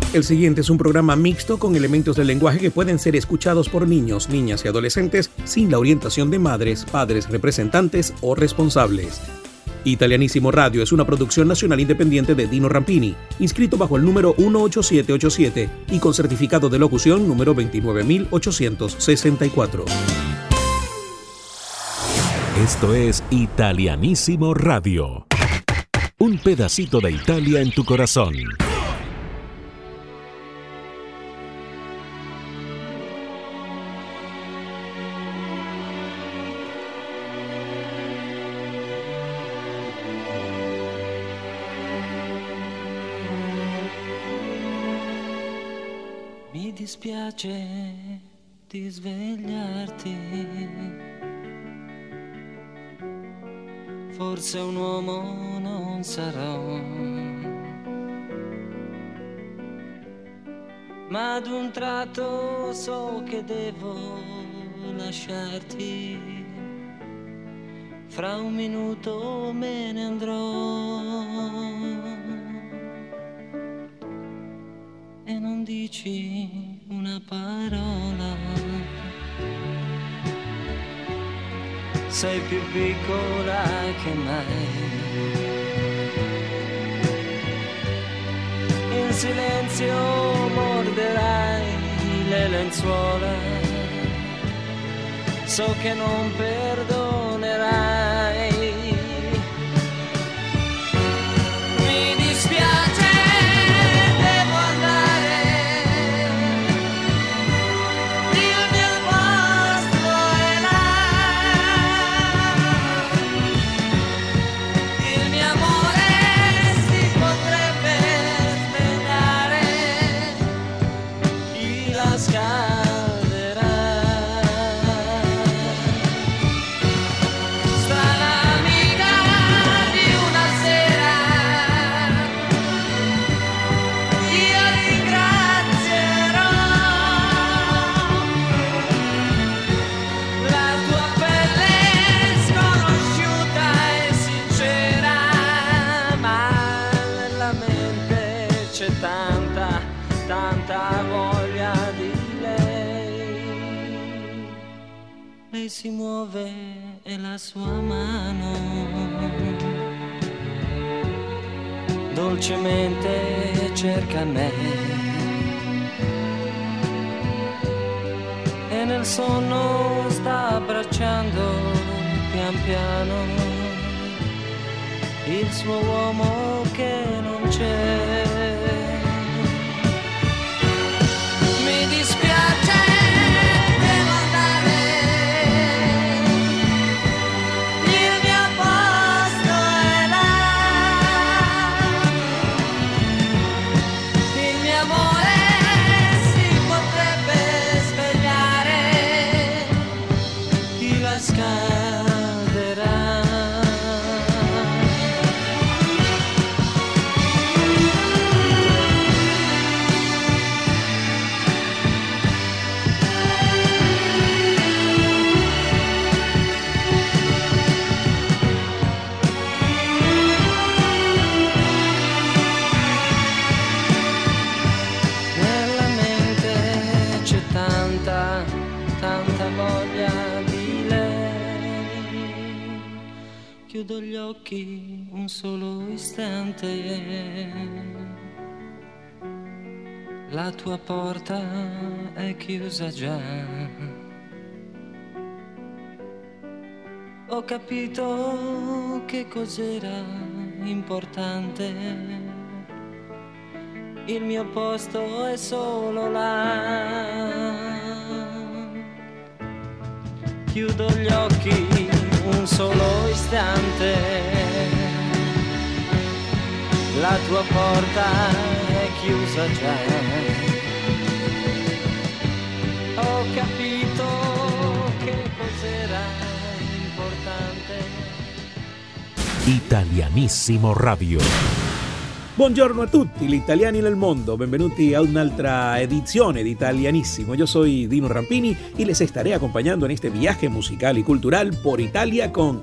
El siguiente es un programa mixto con elementos del lenguaje que pueden ser escuchados por niños, niñas y adolescentes sin la orientación de madres, padres, representantes o responsables. Italianísimo Radio es una producción nacional independiente de Dino Rampini, inscrito bajo el número 18787 y con certificado de locución número 29864. Esto es Italianísimo Radio. Un pedacito de Italia en tu corazón. Mi dispiace di svegliarti, forse un uomo non sarò, ma ad un tratto so che devo lasciarti, fra un minuto me ne andrò. E non dici una parola, sei più piccola che mai. In silenzio morderai le lenzuola, so che non perdonerai. Mi dispiace. Si muove e la sua mano dolcemente cerca me, e nel sonno sta abbracciando pian piano il suo uomo che non c'è. Mi dispiace. Chiudo gli occhi un solo istante, la tua porta è chiusa già. Ho capito che cos'era importante, il mio posto è solo là. Chiudo gli occhi un solo istante, la tua porta è chiusa già. Ho capito che cos'era importante. Italianissimo Radio. Buongiorno a tutti gli italiani nel mondo, benvenuti a un'altra edizione de Italianissimo. Yo soy Dino Rampini y les estaré acompañando en este viaje musical y cultural por Italia con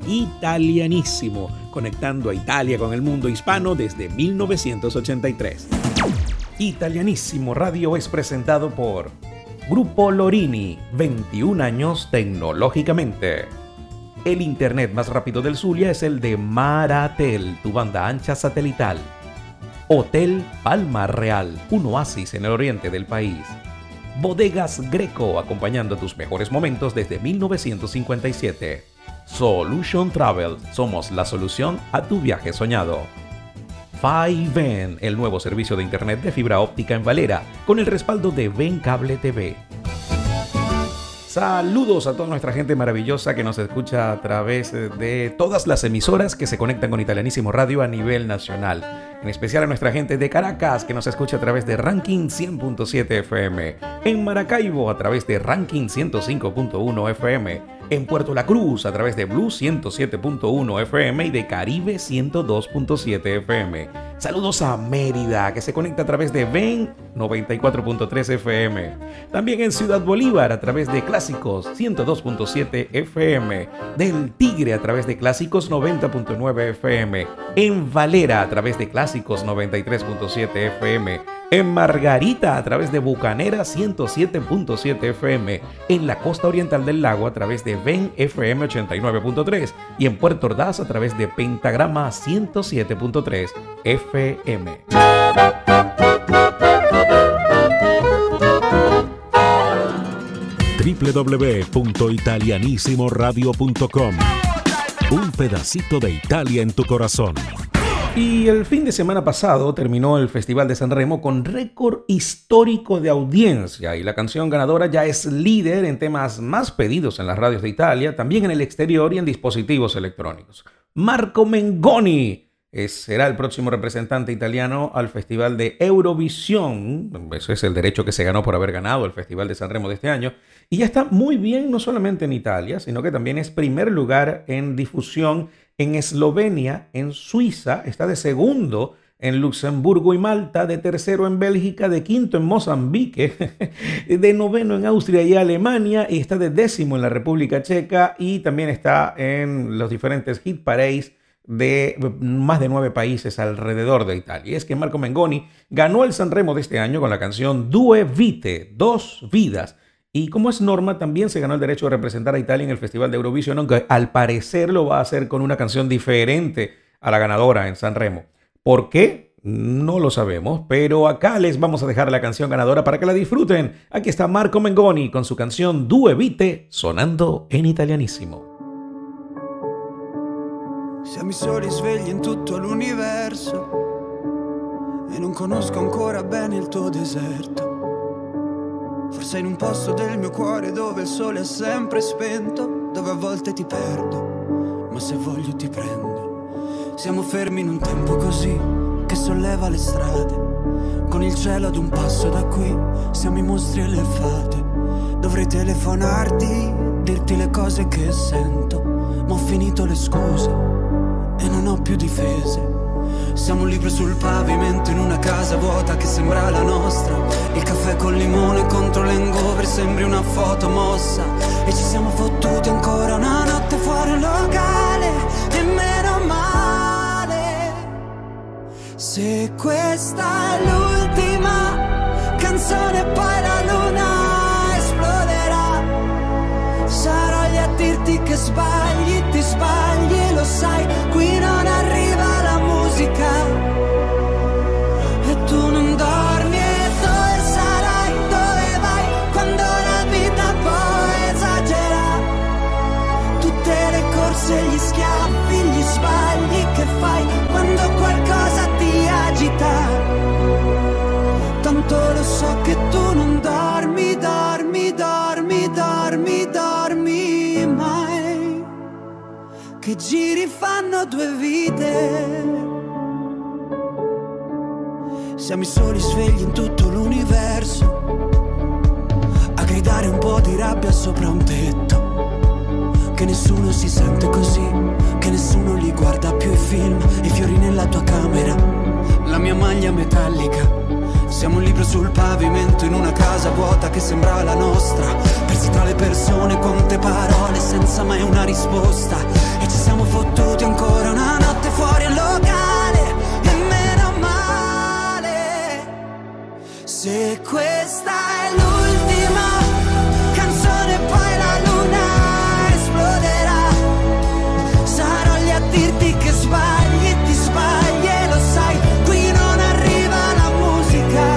Italianissimo, conectando a Italia con el mundo hispano desde 1983. Italianísimo Radio es presentado por Grupo Lorini, 21 años tecnológicamente. El internet más rápido del Zulia es el de Maratel, tu banda ancha satelital. Hotel Palma Real, un oasis en el oriente del país. Bodegas Greco, acompañando tus mejores momentos desde 1957. Solution Travel, somos la solución a tu viaje soñado. Fiven, el nuevo servicio de internet de fibra óptica en Valera, con el respaldo de Ven Cable TV. Saludos a toda nuestra gente maravillosa que nos escucha a través de todas las emisoras que se conectan con Italianísimo Radio a nivel nacional. En especial a nuestra gente de Caracas que nos escucha a través de Ranking 100.7 FM. En Maracaibo a través de Ranking 105.1 FM. En Puerto La Cruz a través de Blue 107.1 FM y de Caribe 102.7 FM. Saludos a Mérida que se conecta a través de Ven 94.3 FM. También en Ciudad Bolívar a través de Clásicos 102.7 FM. Del Tigre a través de Clásicos 90.9 FM. En Valera a través de Clásicos 93.7 FM. En Margarita a través de Bucanera 107.7 FM. En la costa oriental del lago a través de Ven FM 89.3. Y en Puerto Ordaz a través de Pentagrama 107.3 FM. www.italianissimoradio.com. Un pedacito de Italia en tu corazón. Y el fin de semana pasado terminó el Festival de San Remo con récord histórico de audiencia y la canción ganadora ya es líder en temas más pedidos en las radios de Italia, también en el exterior y en dispositivos electrónicos. Marco Mengoni será el próximo representante italiano al Festival de Eurovisión. Eso es el derecho que se ganó por haber ganado el Festival de San Remo de este año. Y ya está muy bien no solamente en Italia, sino que también es primer lugar en difusión en Eslovenia, en Suiza, está de segundo en Luxemburgo y Malta, de tercero en Bélgica, de quinto en Mozambique, de noveno en Austria y Alemania, y está de décimo en la República Checa, y también está en los diferentes hit parades de más de 9 países alrededor de Italia. Y es que Marco Mengoni ganó el San Remo de este año con la canción Due Vite, 2 vidas. Y como es norma, también se ganó el derecho de representar a Italia en el Festival de Eurovisión, aunque al parecer lo va a hacer con una canción diferente a la ganadora en San Remo. ¿Por qué? No lo sabemos, pero acá les vamos a dejar la canción ganadora para que la disfruten. Aquí está Marco Mengoni con su canción Due Vite, sonando en Italianissimo. Siamo i soli svegli in tutto l'universo e non conosco ancora bene il tuo deserto. Forse in un posto del mio cuore dove il sole è sempre spento, dove a volte ti perdo, ma se voglio ti prendo. Siamo fermi in un tempo così che solleva le strade, con il cielo ad un passo da qui, siamo i mostri e le fate. Dovrei telefonarti, dirti le cose che sento, ma ho finito le scuse e non ho più difese. Siamo un libro sul pavimento in una casa vuota che sembra la nostra. Il caffè col limone contro l'hangover sembri una foto mossa. E ci siamo fottuti ancora una notte fuori un locale. E meno male. Se questa è l'ultima canzone poi la luna esploderà. Sarò lì a dirti che sbagli, ti sbagli, lo sai. Qui non arriva la musica e tu non dormi. E dove sarai, dove vai quando la vita poi esagera? Tutte le corse, gli schiaffi, gli sbagli che fai quando qualcosa ti agita. Tanto lo so che tu non dormi, dormi, dormi, dormi, dormi mai. Che giri fanno 2 vite. Siamo i soli svegli in tutto l'universo, a gridare un po' di rabbia sopra un tetto. Che nessuno si sente così, che nessuno li guarda più i film, i fiori nella tua camera, la mia maglia metallica. Siamo un libro sul pavimento in una casa vuota che sembra la nostra, persi tra le persone, quante parole senza mai una risposta. E ci siamo fottuti ancora una notte fuori al locale. E meno male. Se questa è l'ultima canzone poi la luna esploderà. Sarò lì a dirti che sbagli, ti sbagli e lo sai. Qui non arriva la musica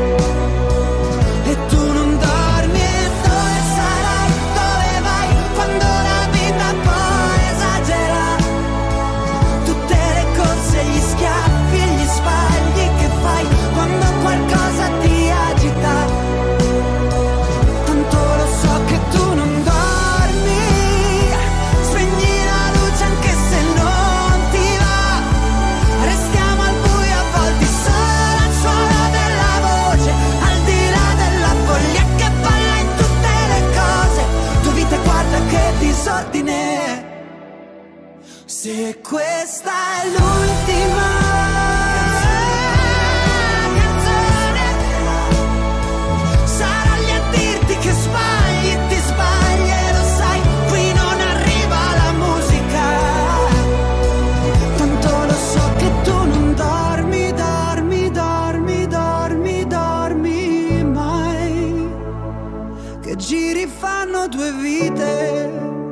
e tu non dormi. E dove sarai, dove vai, quando la vita poi esagera. Tutte le corse, gli schiaffi e gli sbagli che fai quando qualcosa ti agita. Tanto lo so che tu non dormi. Spegni la luce anche se non ti va. Restiamo al buio avvolti solo al suono della voce, al di là della foglia che balla in tutte le cose. Tua vita guarda che disordine. Se questa è l'ultima canzone, sarò lì a dirti che sbagli, ti sbagli e lo sai. Qui non arriva la musica. Tanto lo so che tu non dormi, dormi, dormi, dormi, dormi mai. Che giri fanno due vite.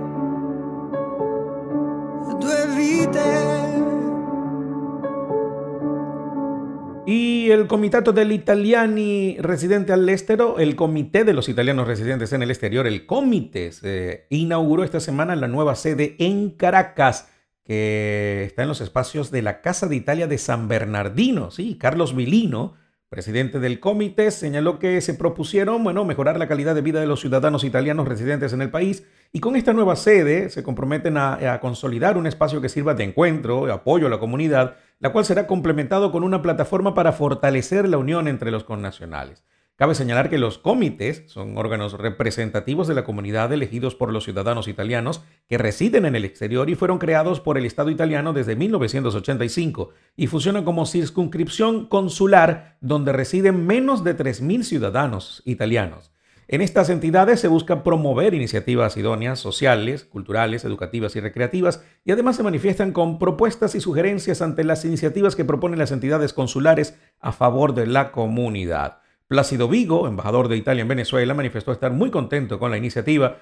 Due vite. Y el Comitato degli Italiani Residenti all'Estero, el Comité de los Italianos Residentes en el Exterior, el Comites, inauguró esta semana la nueva sede en Caracas, que está en los espacios de la Casa de Italia de San Bernardino. Sí, Carlos Vilino, presidente del comité, señaló que se propusieron, mejorar la calidad de vida de los ciudadanos italianos residentes en el país, y con esta nueva sede se comprometen a consolidar un espacio que sirva de encuentro, de apoyo a la comunidad, la cual será complementado con una plataforma para fortalecer la unión entre los connacionales. Cabe señalar que los comités son órganos representativos de la comunidad elegidos por los ciudadanos italianos que residen en el exterior y fueron creados por el Estado italiano desde 1985 y funcionan como circunscripción consular donde residen menos de 3.000 ciudadanos italianos. En estas entidades se busca promover iniciativas idóneas, sociales, culturales, educativas y recreativas, y además se manifiestan con propuestas y sugerencias ante las iniciativas que proponen las entidades consulares a favor de la comunidad. Plácido Vigo, embajador de Italia en Venezuela, manifestó estar muy contento con la iniciativa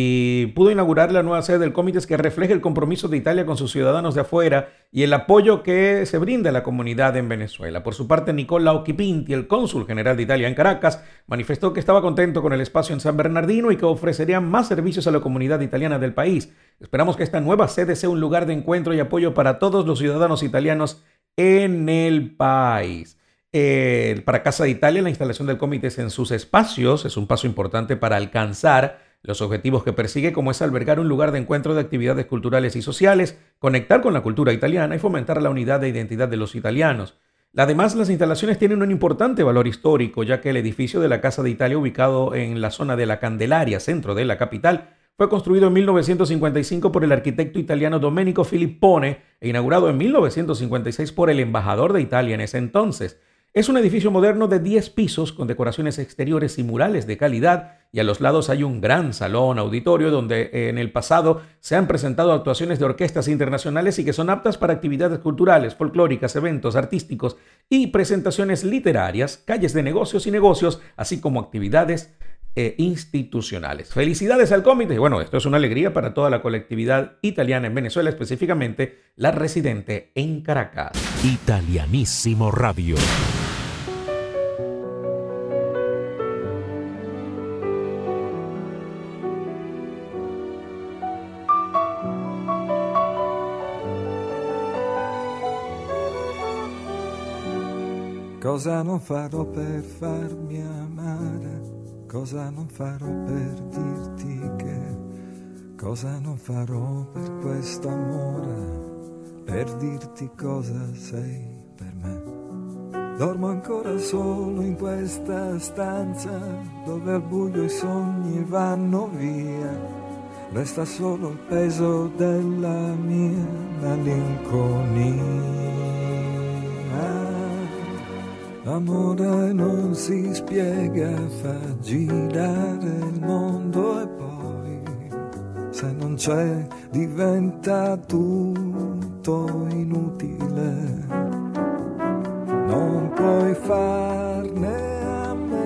y pudo inaugurar la nueva sede del comité que refleja el compromiso de Italia con sus ciudadanos de afuera y el apoyo que se brinda a la comunidad en Venezuela. Por su parte, Nicola Occhipinti, el cónsul general de Italia en Caracas, manifestó que estaba contento con el espacio en San Bernardino y que ofrecería más servicios a la comunidad italiana del país. Esperamos que esta nueva sede sea un lugar de encuentro y apoyo para todos los ciudadanos italianos en el país. Para Casa de Italia, la instalación del comité en sus espacios es un paso importante para alcanzar los objetivos que persigue, como es albergar un lugar de encuentro de actividades culturales y sociales, conectar con la cultura italiana y fomentar la unidad e identidad de los italianos. Además, las instalaciones tienen un importante valor histórico, ya que el edificio de la Casa de Italia, ubicado en la zona de la Candelaria, centro de la capital, fue construido en 1955 por el arquitecto italiano Domenico Filippone e inaugurado en 1956 por el embajador de Italia en ese entonces. Es un edificio moderno de 10 pisos con decoraciones exteriores y murales de calidad, y a los lados hay un gran salón auditorio donde en el pasado se han presentado actuaciones de orquestas internacionales y que son aptas para actividades culturales, folclóricas, eventos artísticos y presentaciones literarias, calles de negocios y negocios, así como actividades institucionales. Felicidades al comité. Bueno, esto es una alegría para toda la colectividad italiana en Venezuela, específicamente la residente en Caracas. Italianísimo Radio. Cosa non farò per farmi amare, cosa non farò per dirti che, cosa non farò per questo amore, per dirti cosa sei per me. Dormo ancora solo in questa stanza dove al buio i sogni vanno via, resta solo il peso della mia malinconia. L'amore non si spiega, fa girare il mondo e poi, se non c'è, diventa tutto inutile. Non puoi farne a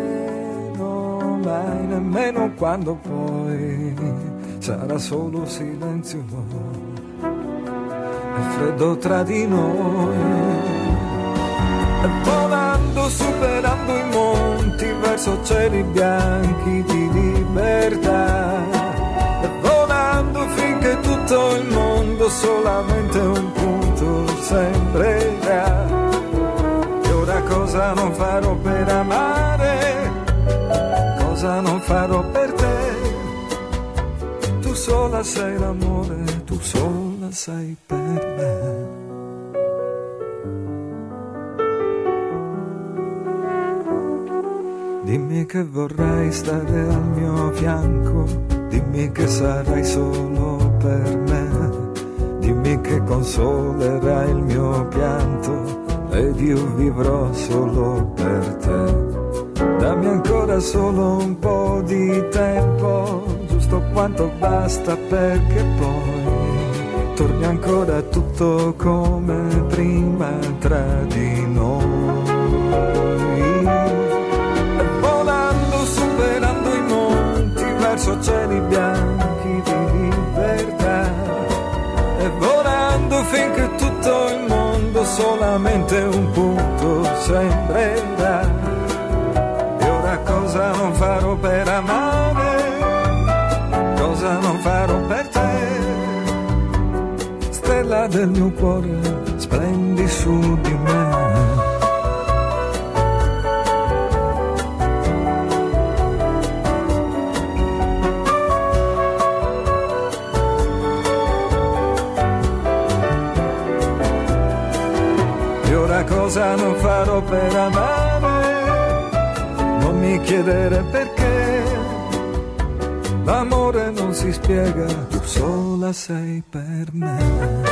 mai nemmeno quando poi sarà solo silenzio e freddo tra di noi. E volando, superando i monti verso cieli bianchi di libertà, e volando finché tutto il mondo solamente un punto sembrerà. E ora cosa non farò per amare, cosa non farò per te. Tu sola sei l'amore, tu sola sei per me. Dimmi che vorrai stare al mio fianco, dimmi che sarai solo per me, dimmi che consolerai il mio pianto ed io vivrò solo per te. Dammi ancora solo un po' di tempo, giusto quanto basta perché poi torni ancora tutto come prima tra di noi. E volando, superando i monti verso cieli bianchi di libertà, e volando finché tutto il mondo solamente un punto sembrerà. Cosa non farò per amare, cosa non farò per te. Stella del mio cuore, splendi su di me. E ora cosa non farò per amare, non mi chiedere perché, l'amore non si spiega, tu sola sei per me.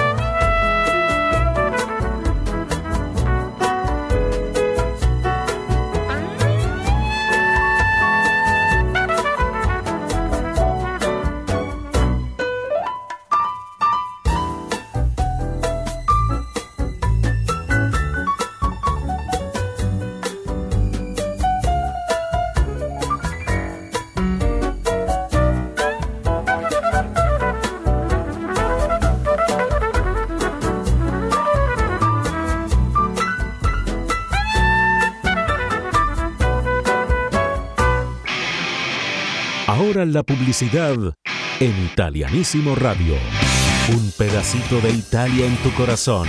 Ahora la publicidad en Italianísimo Radio. Un pedacito de Italia en tu corazón.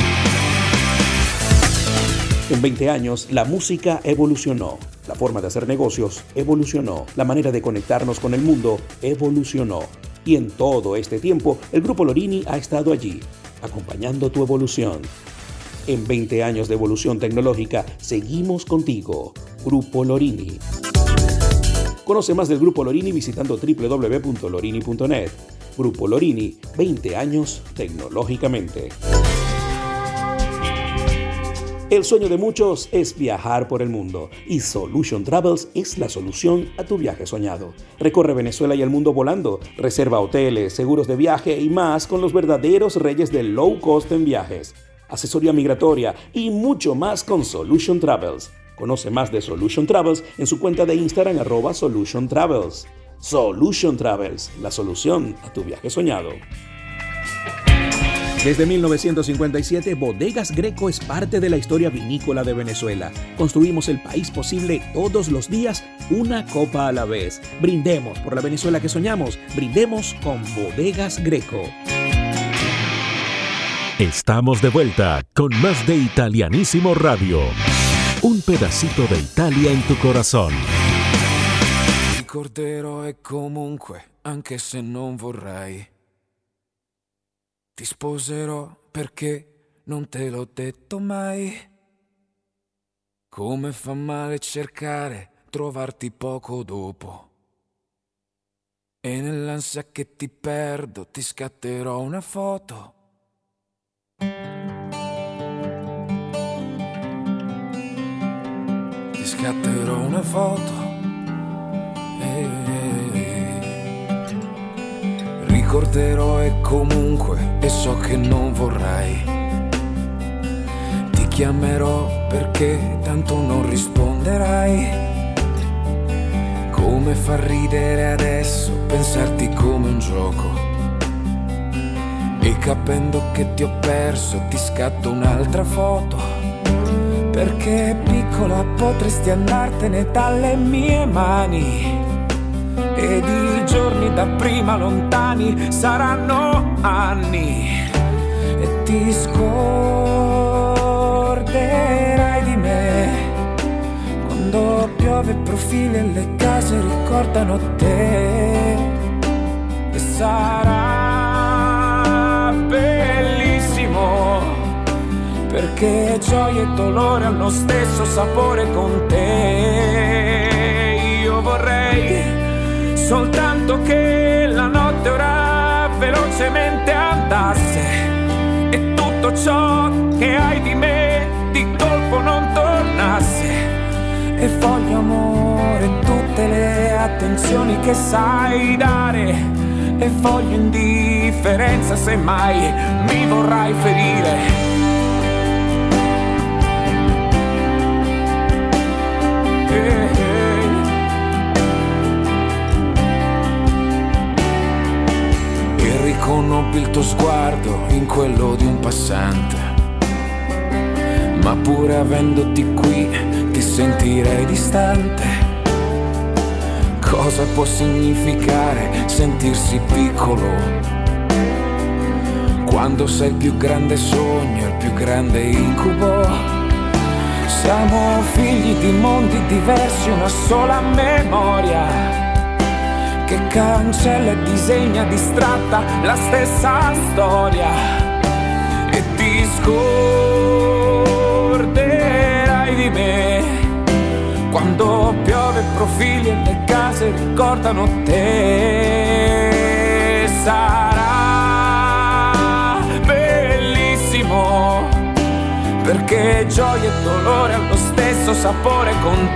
En 20 años, la música evolucionó. La forma de hacer negocios evolucionó. La manera de conectarnos con el mundo evolucionó. Y en todo este tiempo, el Grupo Lorini ha estado allí, acompañando tu evolución. En 20 años de evolución tecnológica, seguimos contigo. Grupo Lorini. Conoce más del Grupo Lorini visitando www.lorini.net. Grupo Lorini, 20 años tecnológicamente. El sueño de muchos es viajar por el mundo y Solution Travels es la solución a tu viaje soñado. Recorre Venezuela y el mundo volando, reserva hoteles, seguros de viaje y más con los verdaderos reyes del low cost en viajes, asesoría migratoria y mucho más con Solution Travels. Conoce más de Solution Travels en su cuenta de Instagram @Solution Travels. Solution Travels, la solución a tu viaje soñado. Desde 1957, Bodegas Greco es parte de la historia vinícola de Venezuela. Construimos el país posible todos los días, una copa a la vez. Brindemos por la Venezuela que soñamos. Brindemos con Bodegas Greco. Estamos de vuelta con más de Italianísimo Radio. Un pedacito de Italia in tu corazón. Ricorderò e comunque, anche se non vorrai, ti sposerò perché non te l'ho detto mai. Come fa male cercare, trovarti poco dopo. E nell'ansia che ti perdo ti scatterò una foto. Scatterò una foto. Ricorderò e comunque, e so che non vorrai, ti chiamerò perché tanto non risponderai. Come Come fa ridere adesso pensarti come un gioco, e capendo che ti ho perso ti scatto un'altra foto, perché piccola potresti andartene dalle mie mani, ed i giorni da prima lontani saranno anni, e ti scorderai di me quando piove profili e le case ricordano te, e sarà bellissimo, perché gioia e dolore hanno lo stesso sapore con te. Io vorrei soltanto che la notte ora velocemente andasse, e tutto ciò che hai di me di colpo non tornasse, e voglio amore tutte le attenzioni che sai dare, e voglio indifferenza se mai mi vorrai ferire. E riconobbi il tuo sguardo in quello di un passante, ma pur avendoti qui ti sentirei distante. Cosa può significare sentirsi piccolo quando sei il più grande sogno, il più grande incubo? Siamo figli di mondi diversi, una sola memoria che cancella e disegna distratta la stessa storia, e ti scorderai di me quando piove profili e le case ricordano te. Sarà bellissimo, perché gioia e dolore hanno lo stesso sapore con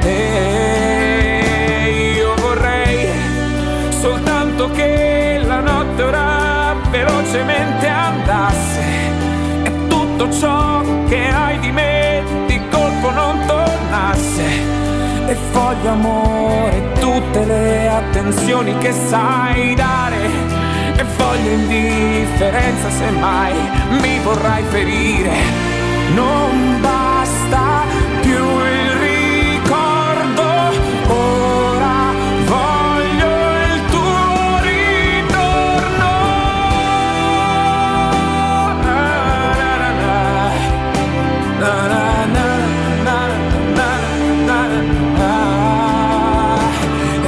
te. Io vorrei soltanto che la notte ora velocemente andasse, e tutto ciò che hai di me di colpo non tornasse, e voglio amore tutte le attenzioni che sai dare, e voglio indifferenza se mai mi vorrai ferire. Non basta più il ricordo, ora voglio il tuo ritorno. Na, na, na, na, na, na, na, na. E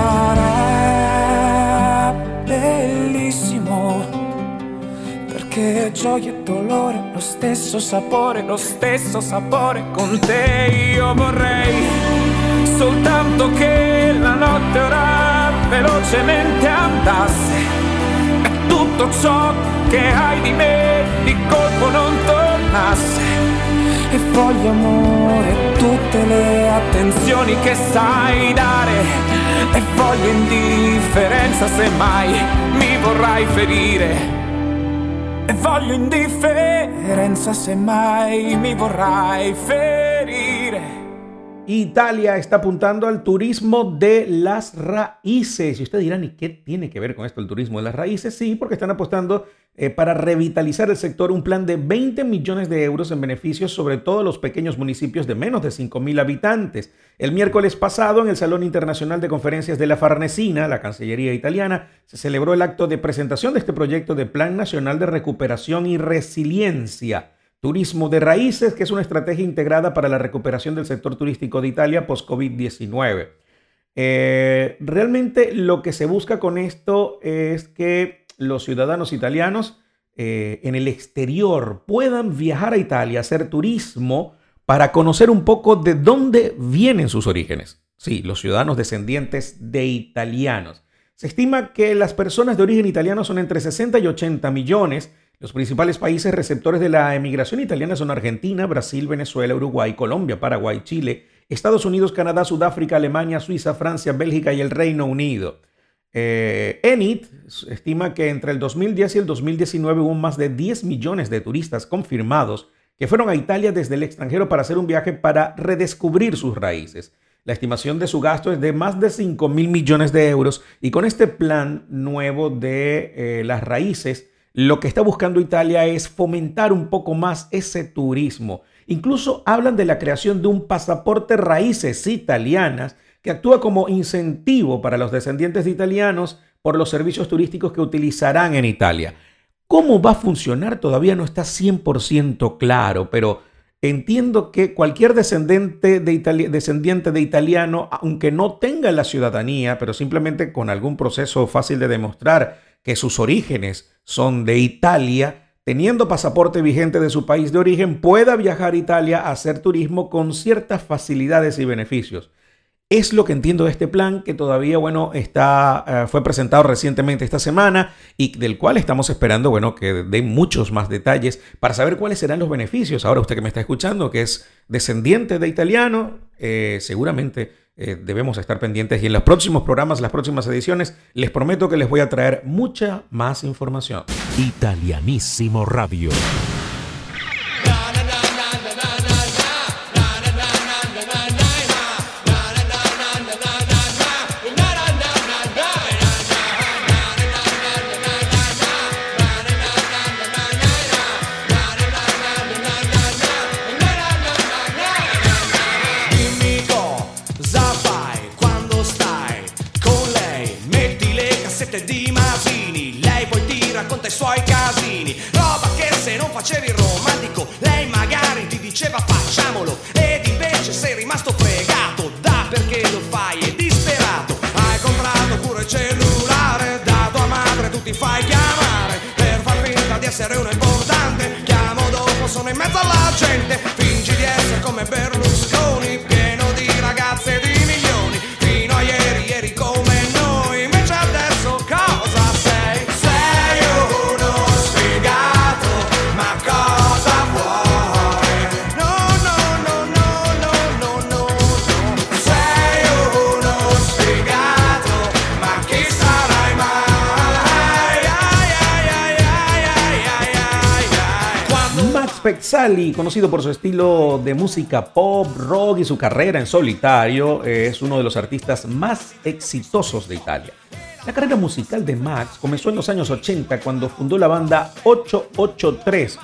sarà bellissimo, perché gioia e dolore lo stesso sapore con te. Io vorrei soltanto che la notte ora velocemente andasse, e tutto ciò che hai di me di colpo non tornasse, e voglio amore tutte le attenzioni che sai dare, e voglio indifferenza se mai mi vorrai ferire. E voglio indifferenza se mai mi vorrai ferire. Italia está apuntando al turismo de las raíces. Y ustedes dirán, ¿y qué tiene que ver con esto el turismo de las raíces? Sí, porque están apostando para revitalizar el sector un plan de 20 millones de euros en beneficios, sobre todo los pequeños municipios de menos de 5.000 habitantes. El miércoles pasado, en el Salón Internacional de Conferencias de la Farnesina, la Cancillería italiana, se celebró el acto de presentación de este proyecto de Plan Nacional de Recuperación y Resiliencia. Turismo de raíces, que es una estrategia integrada para la recuperación del sector turístico de Italia post-COVID-19. Realmente lo que se busca con esto es que los ciudadanos italianos en el exterior puedan viajar a Italia, hacer turismo para conocer un poco de dónde vienen sus orígenes. Sí, los ciudadanos descendientes de italianos. Se estima que las personas de origen italiano son entre 60 y 80 millones. Los principales países receptores de la emigración italiana son Argentina, Brasil, Venezuela, Uruguay, Colombia, Paraguay, Chile, Estados Unidos, Canadá, Sudáfrica, Alemania, Suiza, Francia, Bélgica y el Reino Unido. Enit estima que entre el 2010 y el 2019 hubo más de 10 millones de turistas confirmados que fueron a Italia desde el extranjero para hacer un viaje para redescubrir sus raíces. La estimación de su gasto es de más de 5.000 millones de euros y con este plan nuevo de las raíces, lo que está buscando Italia es fomentar un poco más ese turismo. Incluso hablan de la creación de un pasaporte raíces italianas que actúa como incentivo para los descendientes de italianos por los servicios turísticos que utilizarán en Italia. ¿Cómo va a funcionar? Todavía no está 100% claro, pero entiendo que cualquier descendiente de italiano, aunque no tenga la ciudadanía, pero simplemente con algún proceso fácil de demostrar que sus orígenes son de Italia, teniendo pasaporte vigente de su país de origen, pueda viajar a Italia a hacer turismo con ciertas facilidades y beneficios. Es lo que entiendo de este plan que todavía, fue presentado recientemente esta semana y del cual estamos esperando, que den muchos más detalles para saber cuáles serán los beneficios. Ahora usted que me está escuchando, que es descendiente de italiano, seguramente debemos estar pendientes y en los próximos programas, las próximas ediciones, les prometo que les voy a traer mucha más información. Italianísimo Radio. Di Masini, lei poi ti racconta i suoi casini, roba che se non facevi il romantico, lei magari ti diceva facciamolo, ed invece sei rimasto fregato, da perché lo fai è disperato, hai comprato pure il cellulare, da tua madre tu ti fai chiamare, per far finta di essere uno importante, chiamo dopo, sono in mezzo alla gente, fingi di essere come Berlusconi, pieno di ragazze e di milioni, fino a ieri eri come noi, invece adesso cosa sei? Sei uno sfigato, ma cosa vuoi? No, no, no, no, no, no, no, no. Sei uno sfigato, ma chi sarai mai? Ai, ai, ai, ai, ai, ai, ai, ai. Quando... Max Pezzali, conocido por su estilo de música pop, rock y su carrera en solitario, es uno de los artistas más exitosos de Italia. La carrera musical de Max comenzó en los años 80 cuando fundó la banda 883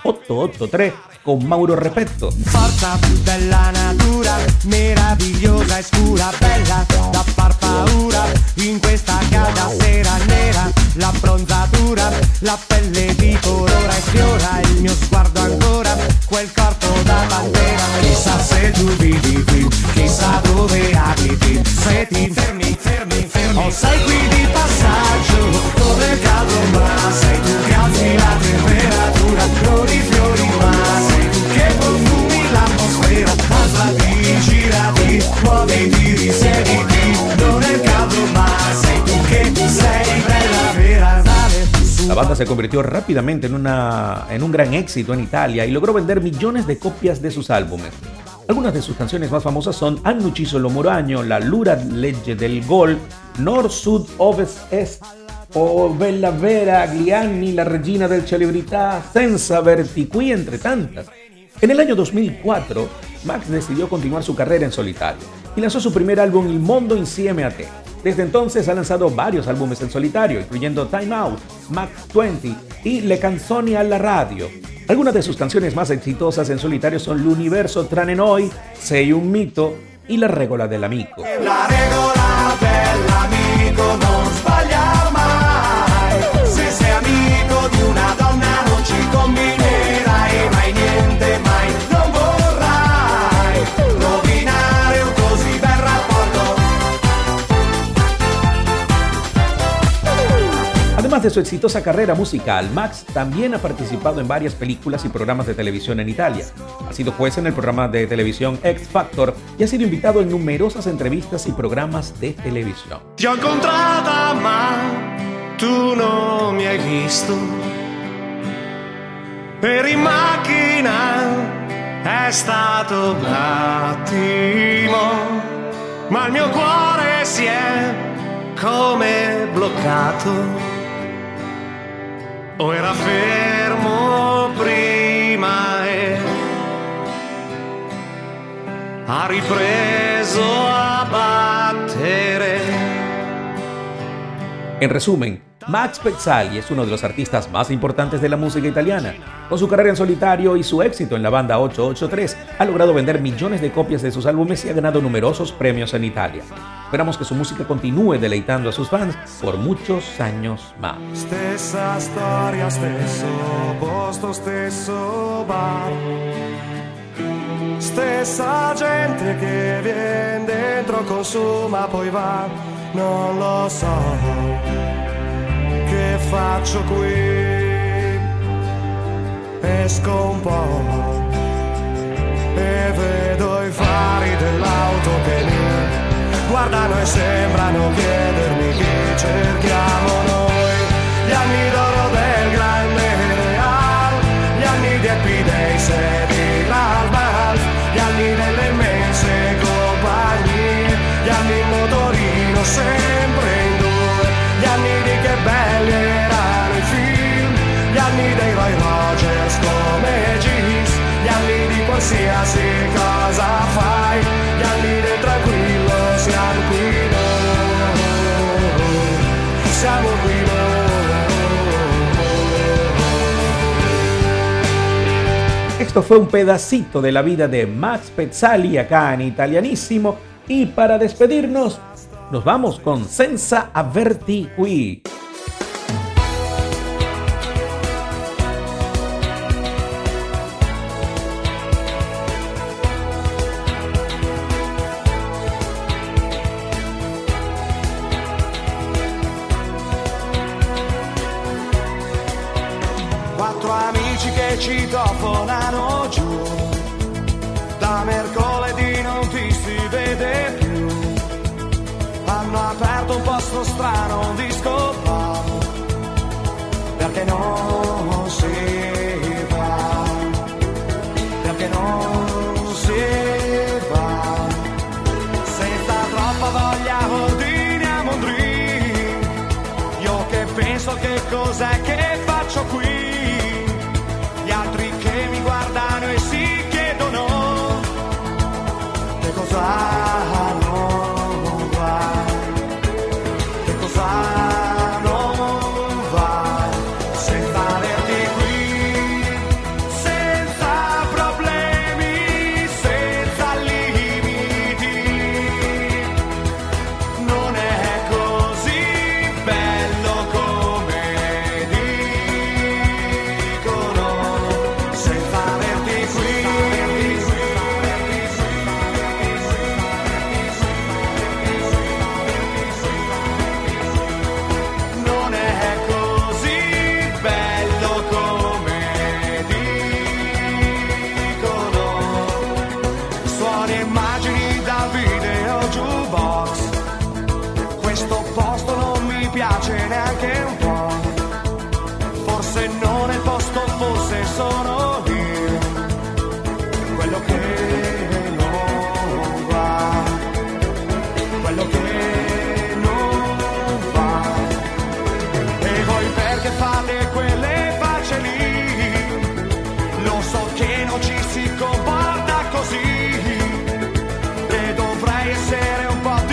con Mauro Repetto. Forza più della natura, meravigliosa e scura, bella da far paura, in questa calda sera nera, la bronzatura, la pelle di colore sfiora, il mio sguardo ancora, quel corpo da pantera, chissà se tu vivi qui, chissà dove abiti, se ti fermi, o sei qui di passaggio, dove è caldo ma sei tu che alzi la temperatura, fiori ma sei tu che profumi l'atmosfera, alzati, girati, muoviti, risiediti, non è caldo ma sei tu che sei bella vera, sale. La banda se convirtió rápidamente en un gran éxito en Italia y logró vender millones de copias de sus álbumes. Algunas de sus canciones más famosas son Hanno ucciso l'uomo ragno, La Lura legge del gol, Nord, Sud, Ovest, Est o Bella Vera, Gliani, La regina del celebrità, Senza averti qui, entre tantas. En el año 2004, Max decidió continuar su carrera en solitario y lanzó su primer álbum Il Mondo Insieme a Te. Desde entonces ha lanzado varios álbumes en solitario, incluyendo Time Out, Max 20 y Le canzoni alla radio. Algunas de sus canciones más exitosas en solitario son L'universo tranne noi, Sei un mito y La regola dell'amico. La regola dell'amico, non sbagliar mai, se sei amico di una donna non ci combinerai mai niente, mai non vorrai rovinare un così bel rapporto. Además de su exitosa carrera musical, Max también ha participado en varias películas y programas de televisión en Italia. Ha sido juez en el programa de televisión X Factor y ha sido invitado en numerosas entrevistas y programas de televisión. Ti ho incontrata ma tu non mi hai visto, eri in macchina, è stato un attimo, ma il mio cuore si è come bloccato. O era fermo prima e ha ripreso a En resumen, Max Pezzali es uno de los artistas más importantes de la música italiana. Con su carrera en solitario y su éxito en la banda 883, ha logrado vender millones de copias de sus álbumes y ha ganado numerosos premios en Italia. Esperamos que su música continúe deleitando a sus fans por muchos años más. Stessa storia, stesso posto, stesso bar. Stessa gente che viene dentro, consuma, poi va. Non lo so che faccio qui. Esco un po' e vedo i fari dell'auto che mi guardano e sembrano chiedermi chi cerchiamo noi. Gli anni d'oro del grande Real, gli anni di Happy Days e di Lalbal, gli anni delle immense compagnie, gli anni in motorino sempre in due, gli anni di Che belli erano i film, gli anni dei Roy Rogers come Gis, gli anni di qualsiasi cosa fai, gli anni del tranquillo, siamo qui noi, siamo qui noi. Esto fue un pedacito de la vida de Max Pezzali acá en Italianísimo, y para despedirnos nos vamos con Senza Averti Qui. Quattro amici che citofonano giù, da mercoledì non ti si vede più, hanno aperto un posto strano, un disco bar, perché non si va, perché non si va, senza troppa voglia ordiniamo un drink, io che penso che cos'è che faccio qui, gli altri che mi guardano e si chiedono che cosa non va, che cosa non va, senza averti qui, senza problemi, senza limiti, non è così bello come dicono, senza averti qui. Non è così bello come dicono, suoni e immagini dal video jukebox, questo posto non mi piace neanche un po', forse non è il posto, forse sono io, quello che non va, quello che non va, e voi perché fate quelle facce lì, lo so che non ci si comporta così, e dovrei essere un po'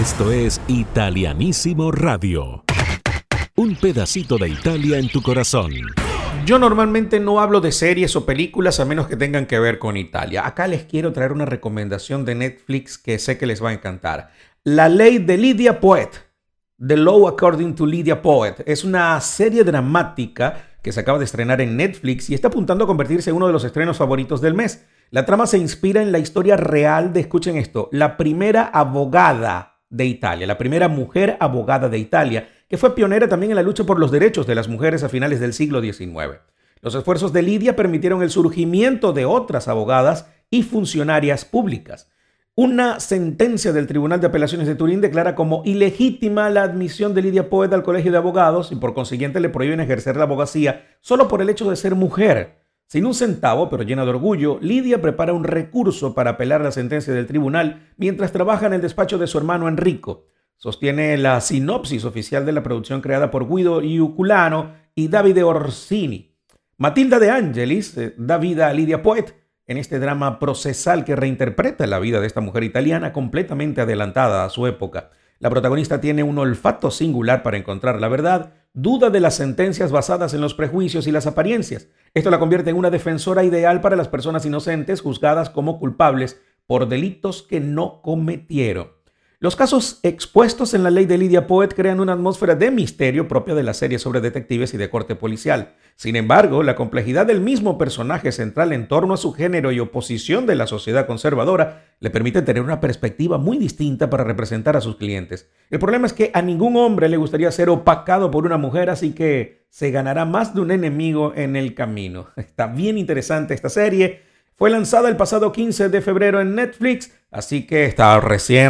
Esto es Italianísimo Radio. Un pedacito de Italia en tu corazón. Yo normalmente no hablo de series o películas a menos que tengan que ver con Italia. Acá les quiero traer una recomendación de Netflix que sé que les va a encantar. La ley de Lydia Poet. The Law According to Lydia Poet. Es una serie dramática que se acaba de estrenar en Netflix y está apuntando a convertirse en uno de los estrenos favoritos del mes. La trama se inspira en la historia real de, escuchen esto, la primera abogada de Italia, la primera mujer abogada de Italia, que fue pionera también en la lucha por los derechos de las mujeres a finales del siglo XIX. Los esfuerzos de Lydia permitieron el surgimiento de otras abogadas y funcionarias públicas. Una sentencia del Tribunal de Apelaciones de Turín declara como ilegítima la admisión de Lydia Poet al Colegio de Abogados y por consiguiente le prohíben ejercer la abogacía solo por el hecho de ser mujer. Sin un centavo, pero llena de orgullo, Lydia prepara un recurso para apelar la sentencia del tribunal mientras trabaja en el despacho de su hermano Enrico. Sostiene la sinopsis oficial de la producción creada por Guido Iuculano y Davide Orsini. Matilda De Angelis da vida a Lydia Poet en este drama procesal que reinterpreta la vida de esta mujer italiana completamente adelantada a su época. La protagonista tiene un olfato singular para encontrar la verdad, duda de las sentencias basadas en los prejuicios y las apariencias. Esto la convierte en una defensora ideal para las personas inocentes juzgadas como culpables por delitos que no cometieron. Los casos expuestos en la ley de Lydia Poet crean una atmósfera de misterio propia de la serie sobre detectives y de corte policial. Sin embargo, la complejidad del mismo personaje central en torno a su género y oposición de la sociedad conservadora le permite tener una perspectiva muy distinta para representar a sus clientes. El problema es que a ningún hombre le gustaría ser opacado por una mujer, así que se ganará más de un enemigo en el camino. Está bien interesante esta serie. Fue lanzada el pasado 15 de febrero en Netflix, así que está recién.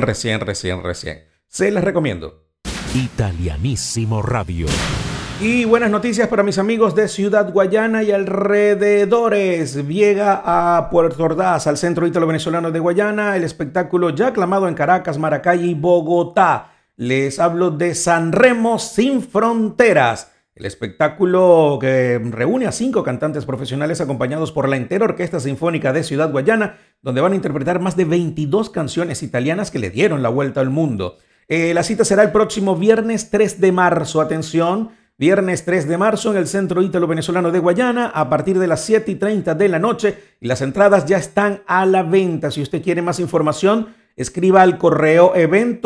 Se las recomiendo. Italianísimo Radio. Y buenas noticias para mis amigos de Ciudad Guayana y alrededores. Llega a Puerto Ordaz, al Centro Ítalo-Venezolano de Guayana, el espectáculo ya aclamado en Caracas, Maracay y Bogotá. Les hablo de Sanremo Sin Fronteras. El espectáculo que reúne a 5 cantantes profesionales acompañados por la entera Orquesta Sinfónica de Ciudad Guayana, donde van a interpretar más de 22 canciones italianas que le dieron la vuelta al mundo. La cita será el próximo viernes 3 de marzo. Atención, viernes 3 de marzo en el Centro Ítalo-Venezolano de Guayana a partir de las 7:30 de la noche y las entradas ya están a la venta. Si usted quiere más información, escriba al correo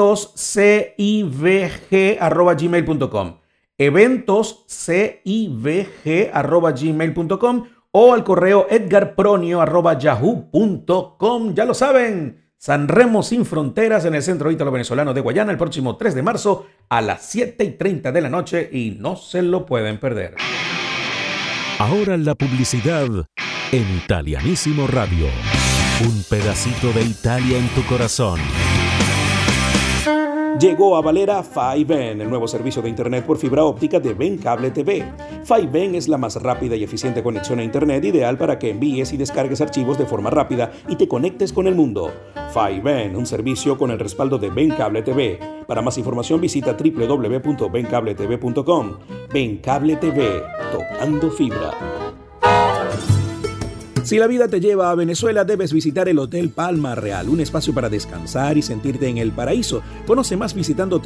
eventoscivg@gmail.com. eventoscivg@gmail.com o al correo edgarpronio@yahoo.com. Ya lo saben, Sanremo Sin Fronteras en el Centro Ítalo-Venezolano de Guayana el próximo 3 de marzo a las 7:30 de la noche y no se lo pueden perder. Ahora la publicidad en Italianísimo Radio. Un pedacito de Italia en tu corazón. Llegó a Valera Fiven, el nuevo servicio de internet por fibra óptica de Ben Cable TV. Fiven es la más rápida y eficiente conexión a internet ideal para que envíes y descargues archivos de forma rápida y te conectes con el mundo. Fiven, un servicio con el respaldo de Ben Cable TV. Para más información visita www.bencabletv.com. Ben Cable TV, tocando fibra. Si la vida te lleva a Venezuela, debes visitar el Hotel Palma Real, un espacio para descansar y sentirte en el paraíso. Conoce más visitando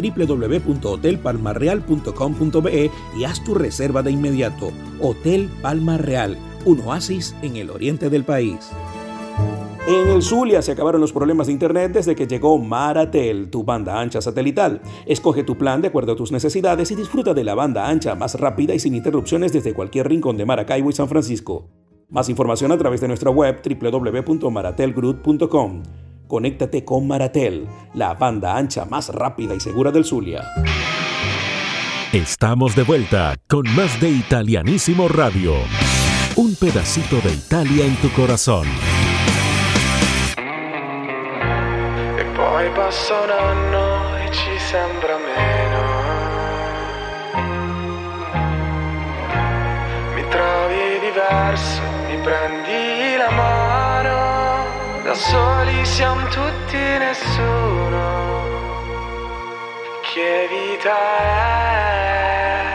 www.hotelpalmarreal.com.be y haz tu reserva de inmediato. Hotel Palma Real, un oasis en el oriente del país. En el Zulia se acabaron los problemas de internet desde que llegó Maratel, tu banda ancha satelital. Escoge tu plan de acuerdo a tus necesidades y disfruta de la banda ancha más rápida y sin interrupciones desde cualquier rincón de Maracaibo y San Francisco. Más información a través de nuestra web www.maratelgroup.com. Conéctate con Maratel, la banda ancha más rápida y segura del Zulia. Estamos de vuelta con más de Italianísimo Radio. Un pedacito de Italia en tu corazón. E poi passa un anno e ci sembra meno. Mi trovi diverso, mi prendi la mano, da soli siamo tutti nessuno. Che vita è?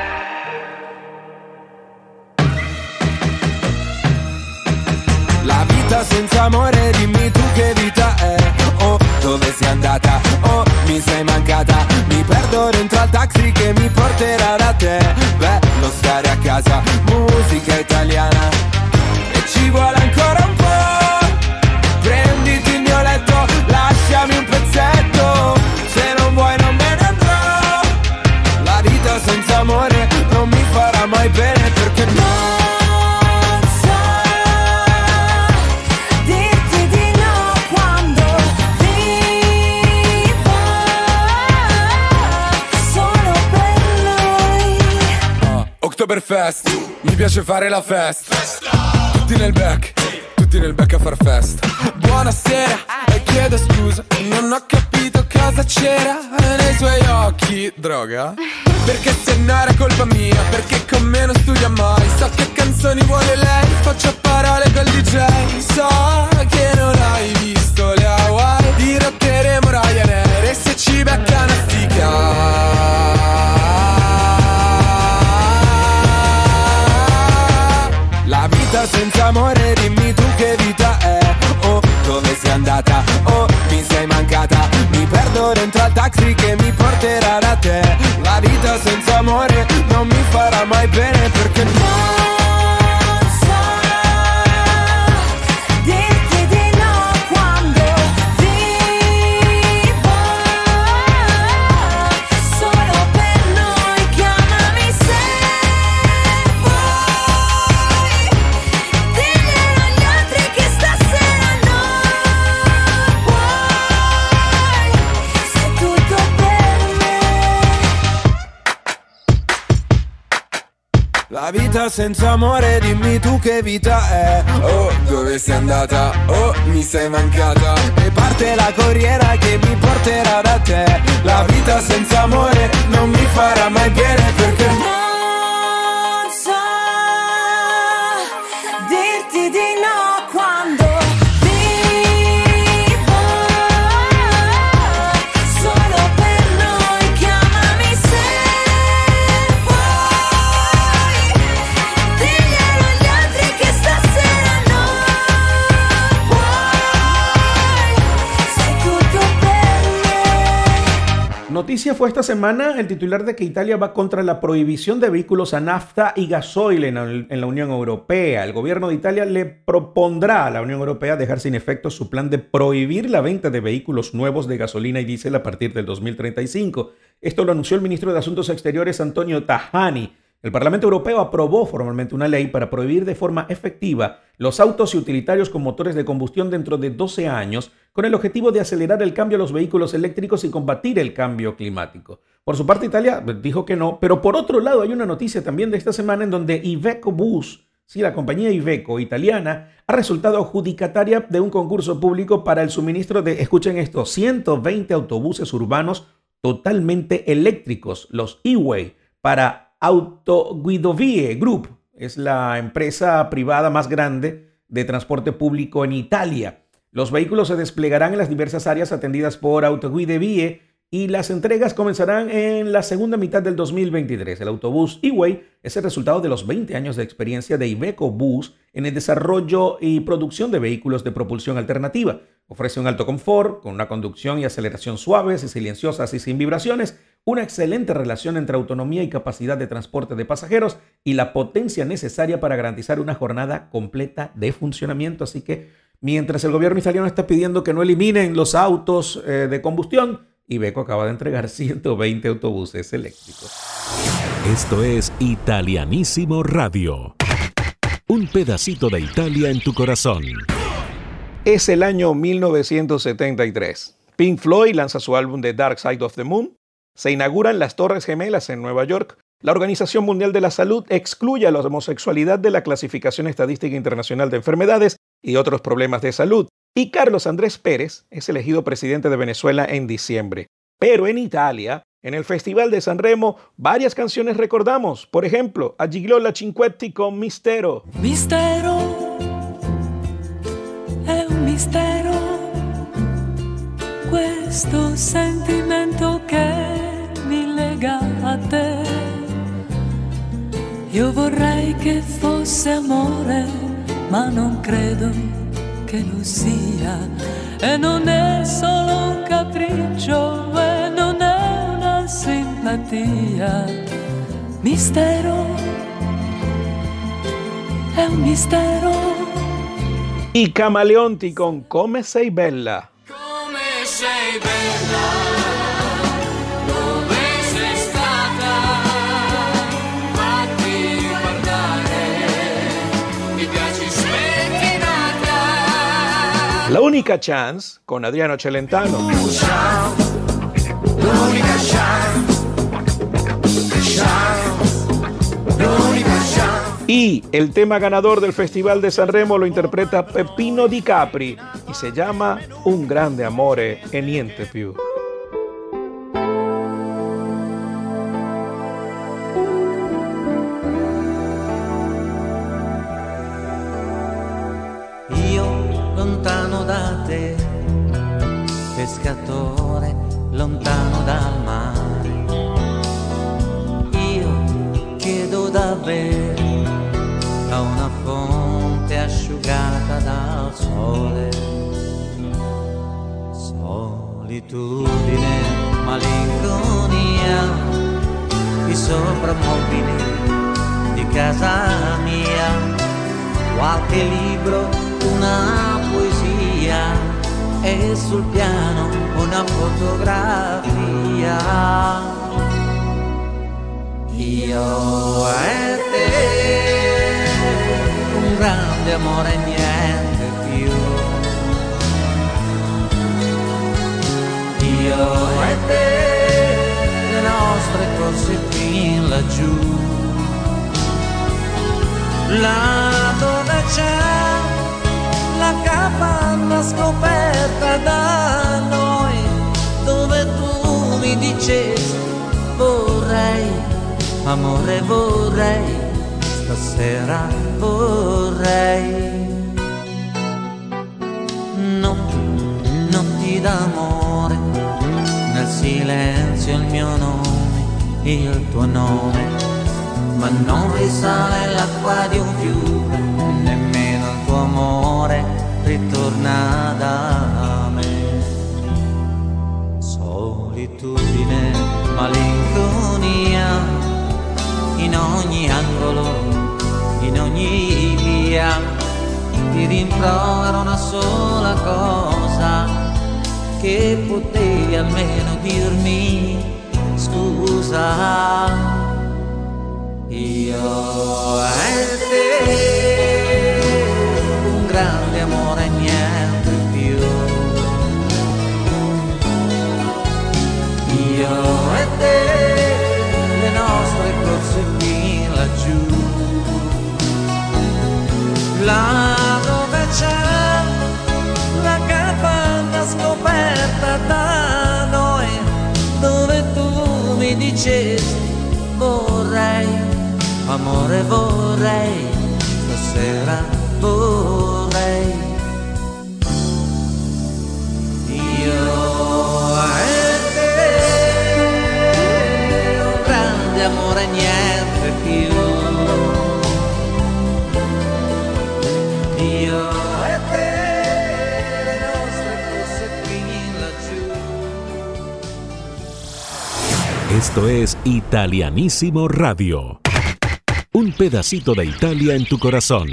La vita senza amore, dimmi tu che vita è. Oh, dove sei andata? Oh, mi sei mancata. tutto per festa. Mi piace fare la festa. Tutti nel back a far festa. Buonasera e chiedo scusa, non ho capito cosa c'era nei suoi occhi. Droga? Perché se no era colpa mia, perché con me non studia mai. So che canzoni vuole lei, faccio parole col DJ. So che non hai visto le Hawaii, dirotteremo Ryanair e se ci beccano stica. La vita senza amore, dimmi tu che vita è. Oh, dove sei andata? Oh, mi sei mancata. Mi perdo dentro al taxi che mi porterà da te. La vita senza amore non mi farà mai bene perché non so dirti di no quando vivo solo per noi. Chiamami se vuoi, diglielo agli altri che stasera non puoi. Sei tutto per me. La vita senza amore, dimmi tu che vita è. Oh, dove sei andata? Oh, mi sei mancata. E parte la corriera che mi porterà da te. La vita senza amore non mi farà mai bene perché non so dirti di no quando vivo solo per noi. Chiamami se vuoi, diglielo agli altri che stasera non puoi. Sei tutto per me. Noticia fue esta semana el titular de que Italia va contra la prohibición de vehículos a nafta y gasoil en la Unión Europea. El gobierno de Italia le propondrá a la Unión Europea dejar sin efecto su plan de prohibir la venta de vehículos nuevos de gasolina y diésel a partir del 2035. Esto lo anunció el ministro de Asuntos Exteriores Antonio Tajani. El Parlamento Europeo aprobó formalmente una ley para prohibir de forma efectiva los autos y utilitarios con motores de combustión dentro de 12 años, con el objetivo de acelerar el cambio a los vehículos eléctricos y combatir el cambio climático. Por su parte, Italia dijo que no, pero por otro lado hay una noticia también de esta semana en donde Iveco Bus, sí, la compañía Iveco italiana, ha resultado adjudicataria de un concurso público para el suministro de, escuchen esto, 120 autobuses urbanos totalmente eléctricos, los E-Way, para Autoguidovie Group. Es la empresa privada más grande de transporte público en Italia. Los vehículos se desplegarán en las diversas áreas atendidas por Autoguidovie y las entregas comenzarán en la segunda mitad del 2023. El autobús E-Way es el resultado de los 20 años de experiencia de Iveco Bus en el desarrollo y producción de vehículos de propulsión alternativa. Ofrece un alto confort, con una conducción y aceleración suaves y silenciosas y sin vibraciones, una excelente relación entre autonomía y capacidad de transporte de pasajeros y la potencia necesaria para garantizar una jornada completa de funcionamiento. Así que, mientras el gobierno italiano está pidiendo que no eliminen los autos de combustión, Iveco acaba de entregar 120 autobuses eléctricos. Esto es Italianísimo Radio. Un pedacito de Italia en tu corazón. Es el año 1973. Pink Floyd lanza su álbum The Dark Side of the Moon. Se inauguran las Torres Gemelas en Nueva York. La Organización Mundial de la Salud excluye a la homosexualidad de la Clasificación Estadística Internacional de Enfermedades y otros problemas de salud. Y Carlos Andrés Pérez es elegido presidente de Venezuela en diciembre. Pero en Italia, en el Festival de Sanremo, varias canciones recordamos. Por ejemplo, a Gigliola Cinquetti con Mistero. Mistero, è un mistero, questo sentimento che mi lega a te. Io vorrei che fosse amore, ma non credo che lo sia. E non è solo un capriccio, e non è una simpatia. Mistero, è un mistero. Y Camaleonti con Come sei bella. Come sei bella, dove sei stata, fatti guardare, mi piaci spettinata. La Única Chance con Adriano Celentano. L'unica chance, Sí, el tema ganador del Festival de Sanremo lo interpreta Peppino Di Capri y se llama Un grande amore e niente più. Lontano da te, pescatore, lontano dal mare, io chiedo da bere a una fonte asciugata dal sole, solitudine, malinconia, i soprammobili di casa mia, qualche libro, una poesia e sul piano una fotografia. Io e te, un grande amore e niente più. Io e te, le nostre corse fin laggiù, là dove c'è la capanna scoperta da noi, dove tu mi dicesti vorrei, amore vorrei, stasera vorrei. Notti d'amore, nel silenzio il mio nome, il tuo nome, ma non risale l'acqua di un fiume, nemmeno il tuo amore ritorna da me. Solitudine, malinconia, in ogni angolo, in ogni via, ti rimprovero una sola cosa, che potevi almeno dirmi scusa. Io e te, un grande amore e niente più. Io e te, le nostre corse fin laggiù, là dove c'è la capanna scoperta da noi, dove tu mi dicesti vorrei, amore vorrei, stasera vorrei. Io e te, un grande amore e niente più. Io e te, le nostre corse fin laggiù. Esto es Italianísimo Radio. Un pedacito de Italia en tu corazón.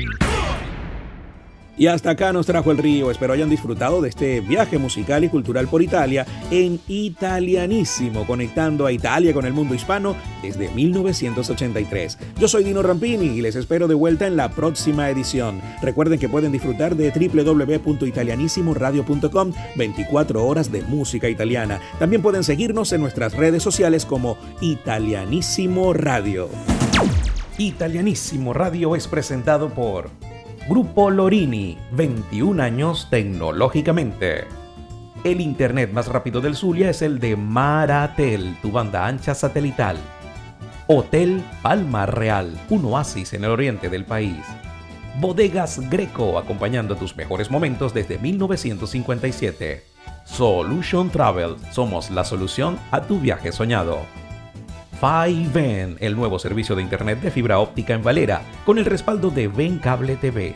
Y hasta acá nos trajo el río. Espero hayan disfrutado de este viaje musical y cultural por Italia en Italianísimo, conectando a Italia con el mundo hispano desde 1983. Yo soy Dino Rampini y les espero de vuelta en la próxima edición. Recuerden que pueden disfrutar de www.italianissimoradio.com 24 horas de música italiana. También pueden seguirnos en nuestras redes sociales como Italianísimo Radio. Italianísimo Radio es presentado por Grupo Lorini, 21 años tecnológicamente. El internet más rápido del Zulia es el de Maratel, tu banda ancha satelital. Hotel Palma Real, un oasis en el oriente del país. Bodegas Greco, acompañando tus mejores momentos desde 1957. Solution Travel, somos la solución a tu viaje soñado. Ven, el nuevo servicio de internet de fibra óptica en Valera, con el respaldo de Ven Cable TV.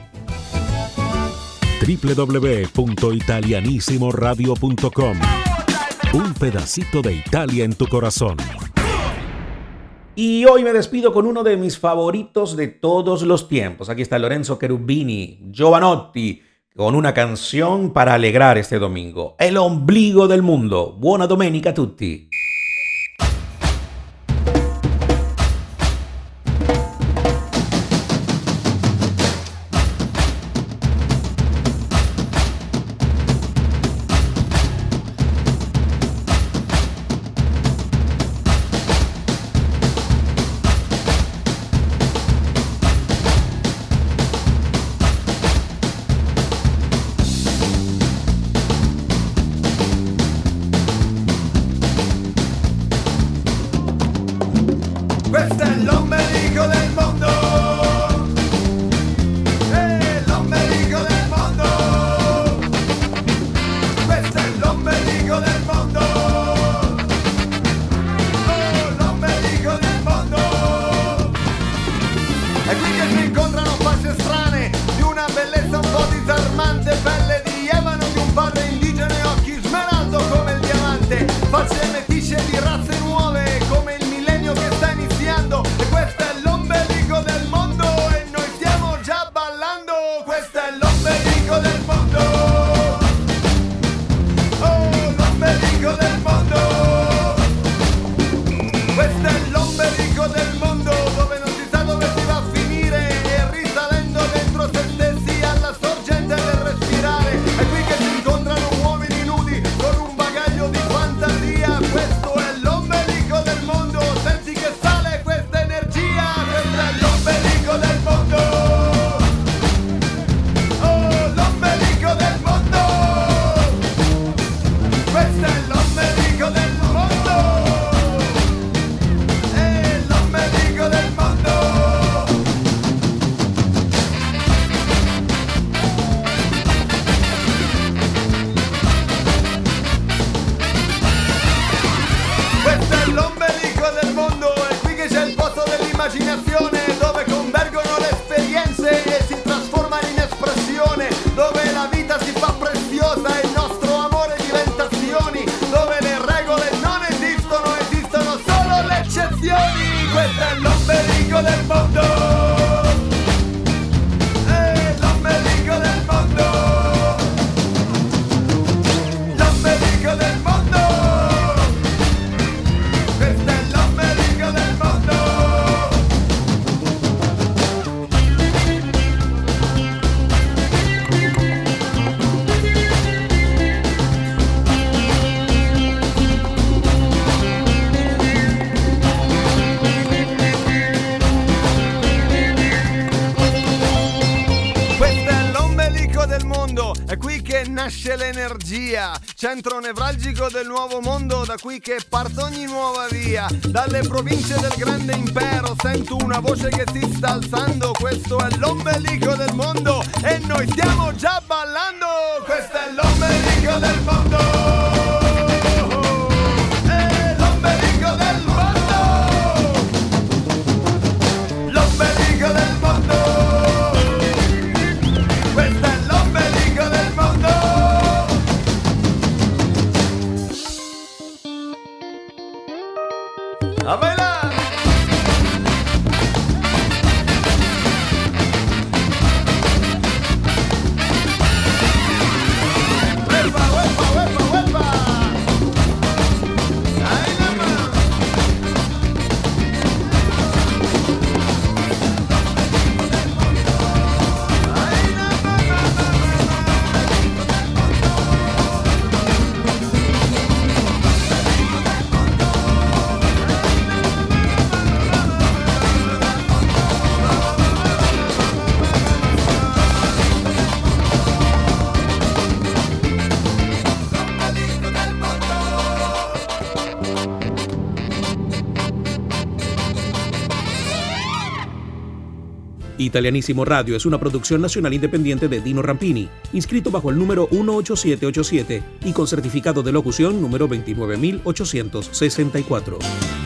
www.italianissimoradio.com. Un pedacito de Italia en tu corazón. Y hoy me despido con uno de mis favoritos de todos los tiempos. Aquí está Lorenzo Cherubini, Giovanotti, con una canción para alegrar este domingo. El ombligo del mundo. Buona domenica a tutti. questo è l'ombelico del mondo. L'ombelico del mondo. Questo è l'ombelico del mondo. Oh, l'ombelico del mondo. È qui che si incontrano facce strane, di una bellezza un po' disarmante, pelle di ebano di un padre indigeno e occhi smeraldo come il diamante, facce meticce di razze nuove come il millennio che sta iniziando. E questo è l'ombelico del mondo e noi stiamo già ballando. Questo è l'ombelico del mondo. Oh, l'ombelico del mondo. Questo è l'ombelico del mondo, dove non si sa dove si va a finire, e risalendo dentro se stessi alla sorgente del respirare. È qui che si incontrano uomini nudi con un bagaglio di fantasia. Questo è l'ombelico del mondo, senti che sale questa energia. Questo è l'ombelico del mondo. Oh, l'ombelico del mondo. Questo è l'ombelico del mondo. L'ombelico del mondo. Questo è l'ombelico del mondo, è qui che c'è il posto dell'immaginazione, dove convergono le esperienze e si trasformano in espressione, dove la vita si fa preziosa e il nostro amore diventa azioni, dove le regole non esistono, esistono solo le eccezioni. Questo è l'ombelico del mondo. L'ombelico del mondo. L'ombelico del mondo. Questo è l'ombelico del mondo. Questo è l'ombelico del mondo, è qui che nasce l'energia, centro nevralgico del nuovo mondo, da qui che parte ogni nuova via. Dalle province del grande impero sento una voce che si sta alzando. Questo è l'ombelico del mondo e noi stiamo già ballando. Questo è l'ombelico del mondo. L'ombelico del mondo. L'ombelico del mondo. Questo è l'ombelico del mondo. A bailar! Huepa, huepa, huepa, huepa. Ahí nada más. Ahí nada Italianissimo Radio es una producción nacional independiente de Dino Rampini, inscrito bajo el número 18787 y con certificado de locución número 29864.